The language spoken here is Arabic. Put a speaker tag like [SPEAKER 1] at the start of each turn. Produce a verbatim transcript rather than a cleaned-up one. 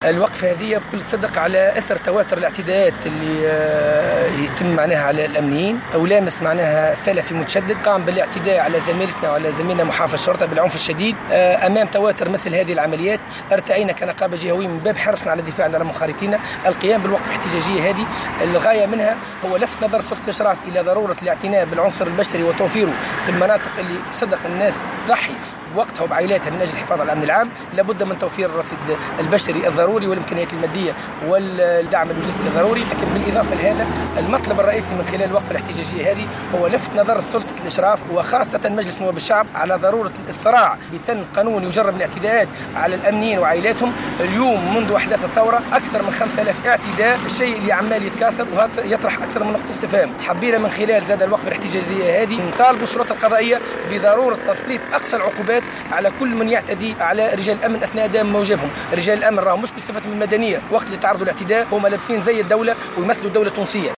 [SPEAKER 1] الوقفة هذه بكل صدق على أثر تواتر الاعتداءات اللي يتم معناها على الأمنيين أو لامس معناها سلفي متشدد قام بالاعتداء على زميلتنا وعلى زميلنا محافظ الشرطة بالعنف الشديد. أمام تواتر مثل هذه العمليات ارتأينا كنقابة جهوية من باب حرصنا على الدفاع عن منخرطينا القيام بالوقفة الاحتجاجية هذه. الغاية منها هو لفت نظر سلطة الإشراف إلى ضرورة الاعتناء بالعنصر البشري وتوفيره في المناطق اللي صدق الناس تضحي وقتها وبعائلاتها من أجل الحفاظ على الأمن العام. لابد من توفير الرصيد البشري الضروري والإمكانيات المادية والدعم اللوجستي الضروري. لكن بالإضافة لهذا المطلب الرئيسي من خلال الوقفة الاحتجاجية هذه هو لفت نظر سلطة الإشراف وخاصة مجلس نواب الشعب على ضرورة الإسراع بسن قانون يجرب الاعتداءات على الأمنيين وعائلاتهم. اليوم منذ أحداث الثورة أكثر من خمسة آلاف اعتداء، الشيء اللي عمال يتكاثر وهذا يطرح أكثر من نقطة استفهام. حبينا من خلال زاد الوقفة الاحتجاجية هذه نطالب السلطات القضائية بضرورة تسليط أقصى العقوبات على كل من يعتدي على رجال الأمن أثناء أداء موجبهم. رجال الأمن راهم مش بصفتهم المدنية، وقت اللي تعرضوا الاعتداء هم لابسين زي الدولة ويمثلوا الدولة التونسية.